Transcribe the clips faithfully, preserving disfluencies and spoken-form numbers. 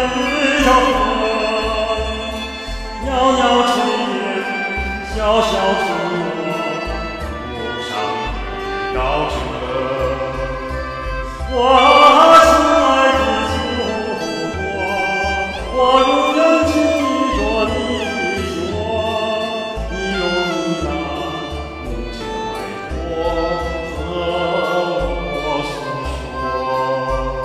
条河，袅袅炊烟，小小村落，路上高举歌。我亲爱的祖国，我永远记着你的我，你用你那无尽爱国和我诉说。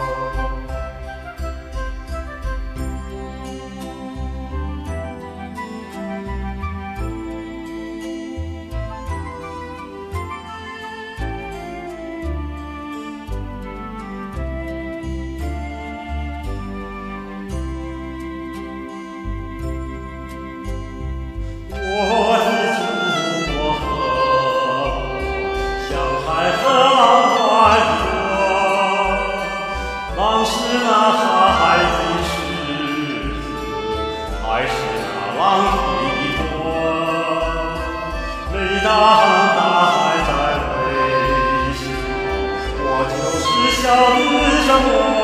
我的祖国和像海和浪欢歌，浪是那海的狮子，海是那浪的舵。每当大海在微笑，我就是笑的什么？